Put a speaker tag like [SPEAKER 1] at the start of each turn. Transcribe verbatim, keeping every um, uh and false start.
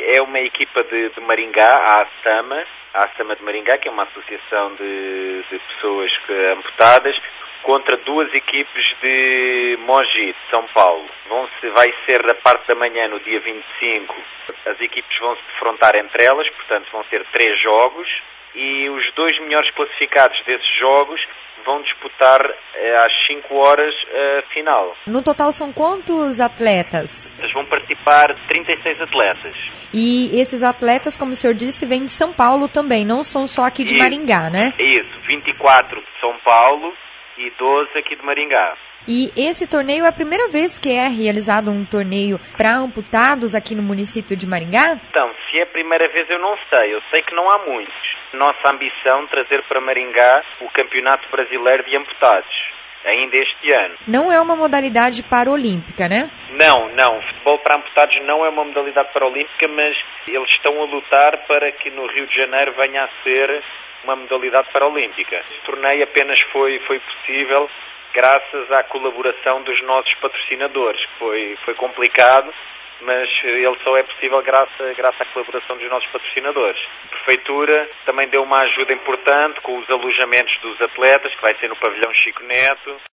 [SPEAKER 1] é uma equipa de, de Maringá, a ASAMA, a ASAMA de Maringá, que é uma associação de, de pessoas amputadas, contra duas equipes de Mogi, de São Paulo. Vão -se, vai ser da parte da manhã, no dia vinte e cinco, as equipes vão se defrontar entre elas, portanto vão ser três jogos, e os dois melhores classificados desses jogos vão disputar eh, às cinco horas a final.
[SPEAKER 2] No total são quantos atletas?
[SPEAKER 1] Vão participar trinta e seis atletas.
[SPEAKER 2] E esses atletas, como o senhor disse, vêm de São Paulo também, não são só aqui de
[SPEAKER 1] Isso,
[SPEAKER 2] Maringá, né?
[SPEAKER 1] Isso, vinte e quatro de São Paulo e doze aqui de Maringá.
[SPEAKER 2] E esse torneio é a primeira vez que é realizado um torneio para amputados aqui no município de Maringá?
[SPEAKER 1] Então, se é a primeira vez eu não sei, eu sei que não há muitos. Nossa ambição é trazer para Maringá o Campeonato Brasileiro de Amputados, ainda este ano.
[SPEAKER 2] Não é uma modalidade paralímpica, né?
[SPEAKER 1] Não, não, o futebol para amputados não é uma modalidade paralímpica, mas eles estão a lutar para que no Rio de Janeiro venha a ser uma modalidade paralímpica. Esse torneio apenas foi, foi possível graças à colaboração dos nossos patrocinadores. Foi, foi complicado, mas ele só é possível graças, graças à colaboração dos nossos patrocinadores. A Prefeitura também deu uma ajuda importante com os alojamentos dos atletas, que vai ser no pavilhão Chico Neto.